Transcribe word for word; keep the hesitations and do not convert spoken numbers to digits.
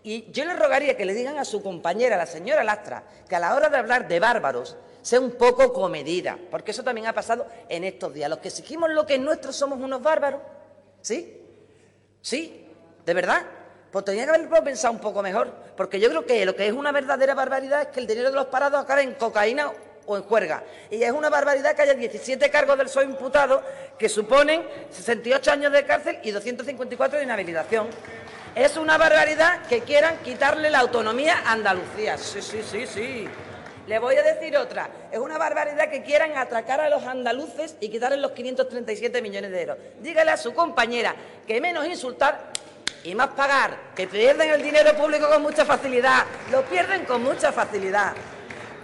Y yo le rogaría que le digan a su compañera, la señora Lastra, que a la hora de hablar de bárbaros sea un poco comedida, porque eso también ha pasado en estos días. Los que exigimos lo que es nuestro somos unos bárbaros, ¿sí? ¿Sí? ¿De verdad? Pues tenía que haberlo pensado un poco mejor, porque yo creo que lo que es una verdadera barbaridad es que el dinero de los parados acabe en cocaína o en juerga. Y es una barbaridad que haya diecisiete cargos del P S O E imputados que suponen sesenta y ocho años de cárcel y doscientos cincuenta y cuatro de inhabilitación. Es una barbaridad que quieran quitarle la autonomía a Andalucía. Sí, sí, sí, sí. Le voy a decir otra. Es una barbaridad que quieran atracar a los andaluces y quitarles los quinientos treinta y siete millones de euros. Dígale a su compañera que menos insultar y más pagar, que pierden el dinero público con mucha facilidad. Lo pierden con mucha facilidad.